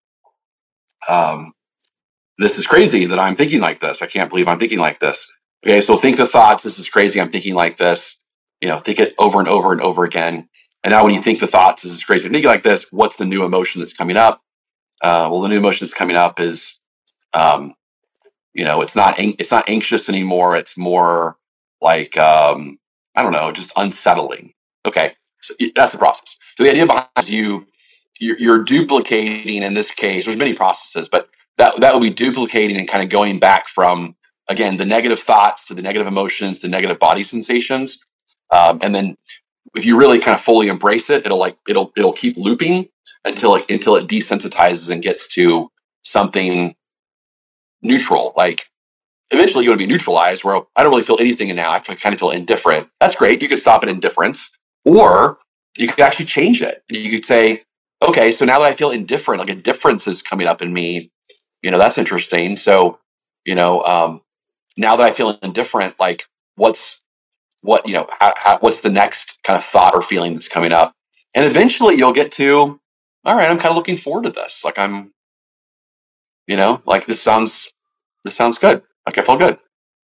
um, this is crazy that I'm thinking like this. I can't believe I'm thinking like this. Okay. So think the thoughts. This is crazy. I'm thinking like this, you know, think it over and over and over again. And now when you think the thoughts, this is crazy. I'm thinking like this. What's the new emotion that's coming up? Uh, well, the new emotion that's coming up is, um, you know, it's not, it's not anxious anymore. It's more like, um, I don't know, just unsettling. Okay. So that's the process. So the idea behind is you, you're, you're duplicating, in this case, there's many processes, but that, that will be duplicating and kind of going back from, again, the negative thoughts to the negative emotions to negative body sensations. Um, and then if you really kind of fully embrace it, it'll like, it'll, it'll keep looping until it, until it desensitizes and gets to something neutral. Like eventually you want to be neutralized, where I don't really feel anything now. I kind of feel indifferent. That's great. You could stop at indifference, or you could actually change it. You could say, okay, so now that I feel indifferent, like a difference is coming up in me, you know, that's interesting. So, you know, um, now that I feel indifferent, like what's, what, you know, how, how, what's the next kind of thought or feeling that's coming up? And eventually you'll get to, all right, I'm kind of looking forward to this. Like I'm, you know, like this sounds, this sounds good. Like I feel good.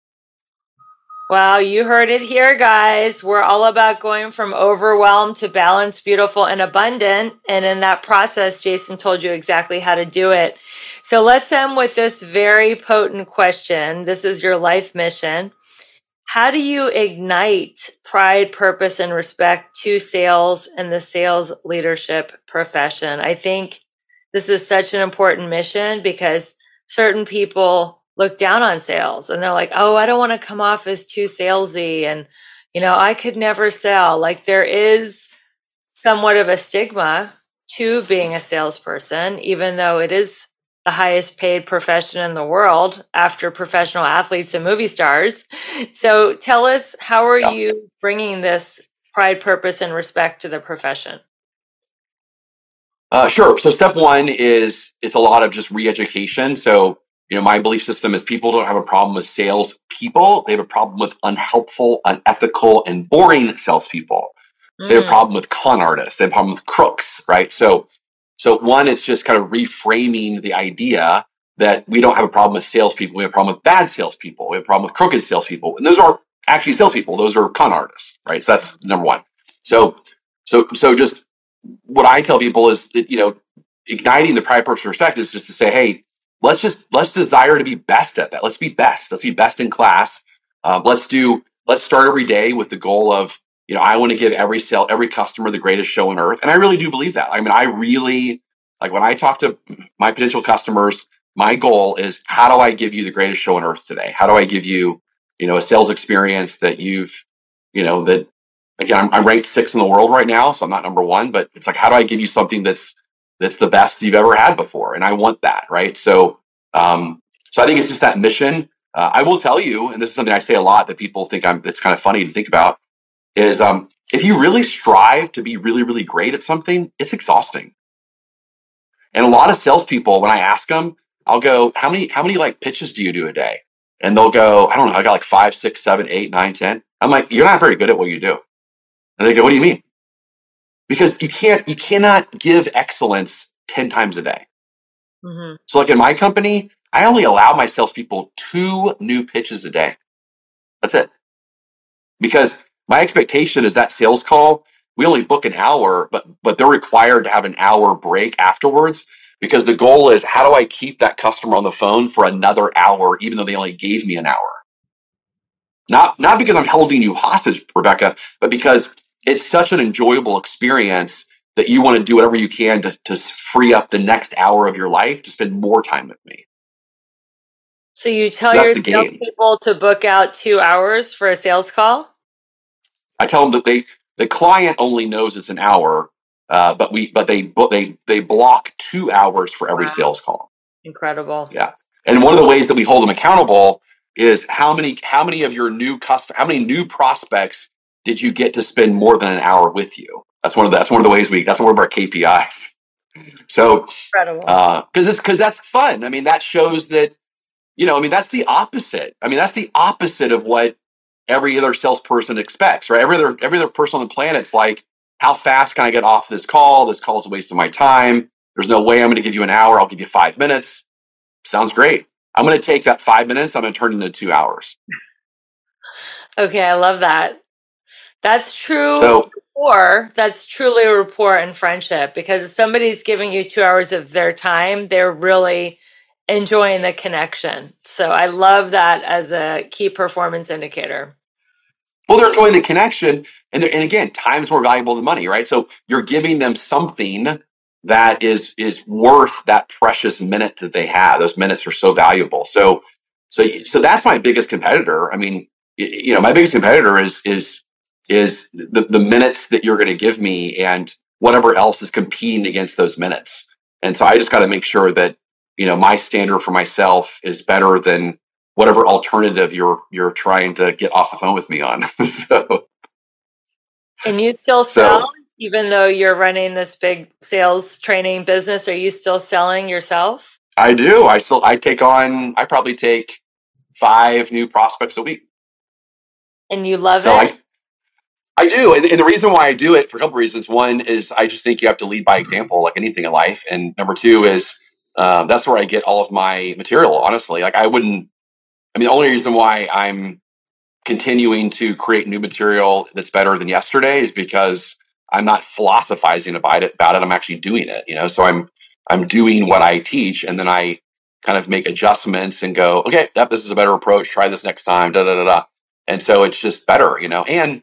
Wow, you heard it here, guys. We're all about going from overwhelmed to balanced, beautiful, and abundant. And in that process, Jason told you exactly how to do it. So let's end with this very potent question. This is your life mission. How do you ignite pride, purpose, and respect to sales and the sales leadership profession? I think this is such an important mission because certain people look down on sales and they're like, oh, I don't want to come off as too salesy. And, you know, I could never sell. Like there is somewhat of a stigma to being a salesperson, even though it is the highest paid profession in the world after professional athletes and movie stars. So tell us, how are Yeah. you bringing this pride, purpose, and respect to the profession? Uh, sure. So step one is it's a lot of just re-education. So, you know, my belief system is people don't have a problem with sales people. They have a problem with unhelpful, unethical, and boring salespeople. So they have a problem with con artists. They have a problem with crooks, right? So, so one, it's just kind of reframing the idea that we don't have a problem with salespeople. We have a problem with bad salespeople. We have a problem with crooked salespeople. And those aren't actually salespeople. Those are con artists, right? So that's number one. So, so, so just what I tell people is that, you know, igniting the pride, purpose, and respect is just to say, hey, let's just, let's desire to be best at that. Let's be best. Let's be best in class. Um, let's do, let's start every day with the goal of, you know, I want to give every sale, every customer the greatest show on earth. And I really do believe that. I mean, I really, like when I talk to my potential customers, my goal is how do I give you the greatest show on earth today? How do I give you, you know, a sales experience that you've, you know, that again, I'm, I'm ranked sixth in the world right now. So I'm not number one, but it's like, how do I give you something that's, that's the best you've ever had before? And I want that. Right. So, um, so I think it's just that mission. Uh, I will tell you, and this is something I say a lot that people think I'm, that's kind of funny to think about, is um, if you really strive to be really, really great at something, it's exhausting. And a lot of salespeople, when I ask them, I'll go, how many, how many like pitches do you do a day? And they'll go, I don't know, I got like five, six, seven, eight, nine, ten. I'm like, you're not very good at what you do. And they go, what do you mean? Because you can't, you cannot give excellence ten times a day. Mm-hmm. So like in my company, I only allow my salespeople two new pitches a day. That's it. Because my expectation is that sales call, we only book an hour, but but they're required to have an hour break afterwards, because the goal is how do I keep that customer on the phone for another hour, even though they only gave me an hour? Not, not because I'm holding you hostage, Rebecca, but because it's such an enjoyable experience that you want to do whatever you can to, to free up the next hour of your life to spend more time with me. So you tell so your salespeople to book out two hours for a sales call? I tell them that they, the client only knows it's an hour, uh, but we, but they, they, they block two hours for every wow. sales call. Incredible. Yeah. And one of the ways that we hold them accountable is how many, how many of your new customers, how many new prospects did you get to spend more than an hour with you? That's one of the, that's one of the ways we, that's one of our K P Is. So, incredible. Uh, cause it's, cause that's fun. I mean, that shows that, you know, I mean, that's the opposite. I mean, that's the opposite of what every other salesperson expects, right? Every other, every other person on the planet's like, how fast can I get off this call? This call is a waste of my time. There's no way I'm going to give you an hour. I'll give you five minutes. Sounds great. I'm going to take that five minutes. I'm going to turn it into two hours. Okay. I love that. That's true. So, rapport. That's truly a rapport and friendship, because if somebody's giving you two hours of their time, they're really enjoying the connection. So I love that as a key performance indicator. Well, they're enjoying the connection. And, and again, time's more valuable than money, right? So you're giving them something that is, is worth that precious minute that they have. Those minutes are so valuable. So, so, so that's my biggest competitor. I mean, you know, my biggest competitor is, is, is the, the minutes that you're going to give me and whatever else is competing against those minutes. And so I just got to make sure that, you know, my standard for myself is better than whatever alternative you're, you're trying to get off the phone with me on. so, and you still sell, so, even though you're running this big sales training business, are you still selling yourself? I do. I still, I take on, I probably take five new prospects a week. And you love so it? I, I do. And, and the reason why I do it for a couple of reasons. One is I just think you have to lead by example, like anything in life. And number two is, uh, that's where I get all of my material, honestly. Like I wouldn't, I mean, the only reason why I'm continuing to create new material that's better than yesterday is because I'm not philosophizing about it, about it. I'm actually doing it, you know? So I'm, I'm doing what I teach, and then I kind of make adjustments and go, okay, yep, this is a better approach. Try this next time. Da, da, da, da. And so it's just better, you know, and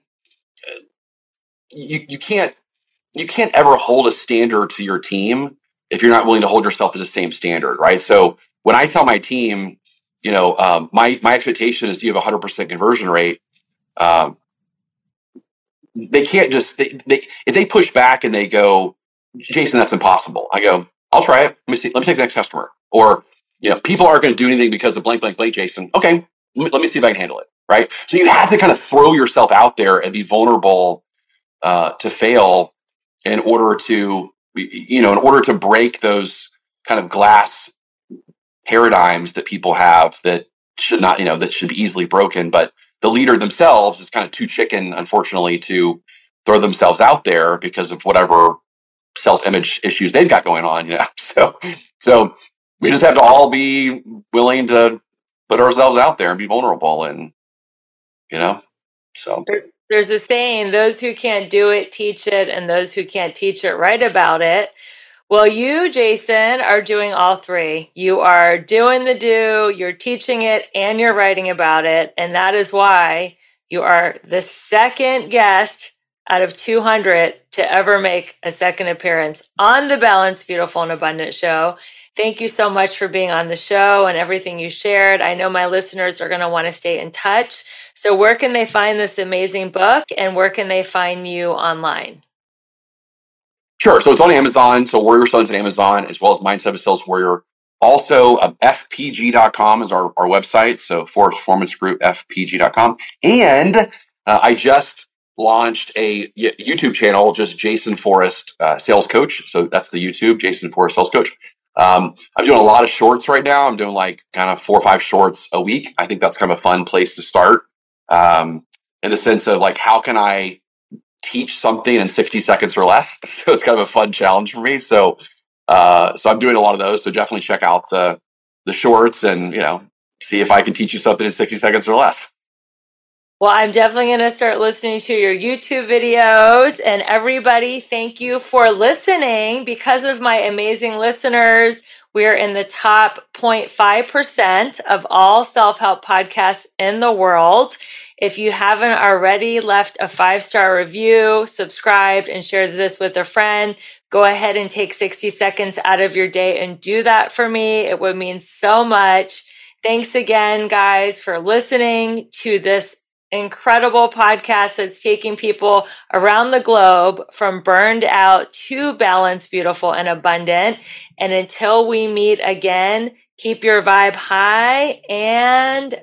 you, you can't, you can't ever hold a standard to your team if you're not willing to hold yourself to the same standard. Right. So when I tell my team, you know, um, my, my expectation is you have a hundred percent conversion rate. Um, they can't just, they, they, if they push back and they go, Jason, that's impossible. I go, I'll try it. Let me see. Let me take the next customer. Or, you know, people aren't going to do anything because of blank, blank, blank, Jason. Okay. Let me, let me see if I can handle it. Right. So you have to kind of throw yourself out there and be vulnerable uh, to fail in order to, you know, in order to break those kind of glass paradigms that people have that should not, you know, that should be easily broken. But the leader themselves is kind of too chicken, unfortunately, to throw themselves out there because of whatever self-image issues they've got going on. You know, so so we just have to all be willing to put ourselves out there and be vulnerable, and you know, so. There's a saying, those who can't do it, teach it, and those who can't teach it, write about it. Well, you, Jason, are doing all three. You are doing the do, you're teaching it, and you're writing about it. And that is why you are the second guest out of two hundred to ever make a second appearance on the Balanced, Beautiful, and Abundant show. Thank you so much for being on the show and everything you shared. I know my listeners are going to want to stay in touch. So where can they find this amazing book, and where can they find you online? Sure. So it's on Amazon. So Warrior Sons on Amazon, as well as Mindset of a Sales Warrior. Also, um, F P G dot com is our, our website. So Forest Performance Group, F P G dot com. And uh, I just launched a YouTube channel, just Jason Forrest uh, Sales Coach. So that's the YouTube, Jason Forrest Sales Coach. Um, I'm doing a lot of shorts right now. I'm doing like kind of four or five shorts a week. I think that's kind of a fun place to start. Um, in the sense of like, how can I teach something in sixty seconds or less? So it's kind of a fun challenge for me. So, uh, so I'm doing a lot of those. So definitely check out the, the shorts and, you know, see if I can teach you something in sixty seconds or less. Well, I'm definitely going to start listening to your YouTube videos. And everybody, thank you for listening. Because of my amazing listeners, we're in the top zero point five percent of all self-help podcasts in the world. If you haven't already left a five-star review, subscribed, and shared this with a friend, go ahead and take sixty seconds out of your day and do that for me. It would mean so much. Thanks again, guys, for listening to this incredible podcast that's taking people around the globe from burned out to balanced, beautiful, and abundant. And until we meet again, keep your vibe high and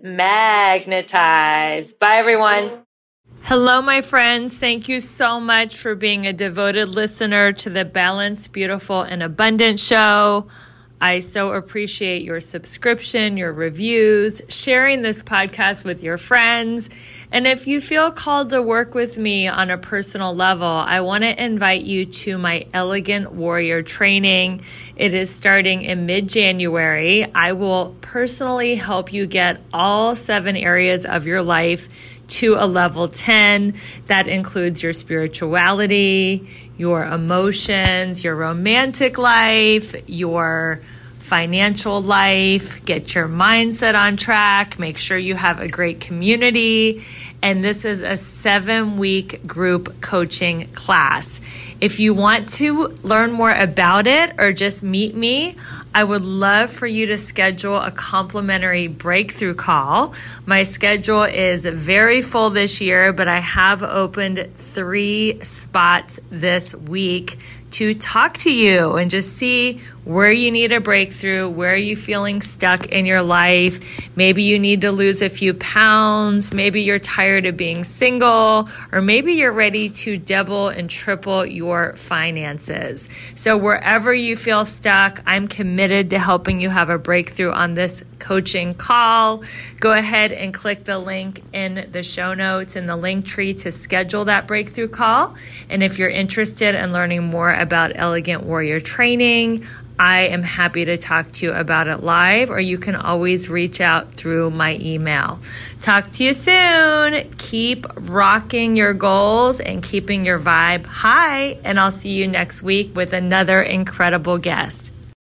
magnetize. Bye, everyone. Hello, my friends. Thank you so much for being a devoted listener to the Balanced, Beautiful, and Abundant show. I so appreciate your subscription, your reviews, sharing this podcast with your friends. And if you feel called to work with me on a personal level, I want to invite you to my Elegant Warrior training. It is starting in mid-January. I will personally help you get all seven areas of your life to a level ten. That includes your spirituality, your emotions, your romantic life, your financial life, get your mindset on track, make sure you have a great community. And this is a seven week group coaching class. If you want to learn more about it or just meet me, I would love for you to schedule a complimentary breakthrough call. My schedule is very full this year, but I have opened three spots this week to talk to you and just see where you need a breakthrough, where are you feeling stuck in your life. Maybe you need to lose a few pounds. Maybe you're tired of being single, or maybe you're ready to double and triple your finances. So wherever you feel stuck, I'm committed to helping you have a breakthrough on this coaching call. Go ahead and click the link in the show notes in the link tree to schedule that breakthrough call. And if you're interested in learning more about Elegant Warrior training, I am happy to talk to you about it live, or you can always reach out through my email. Talk to you soon. Keep rocking your goals and keeping your vibe high, and I'll see you next week with another incredible guest.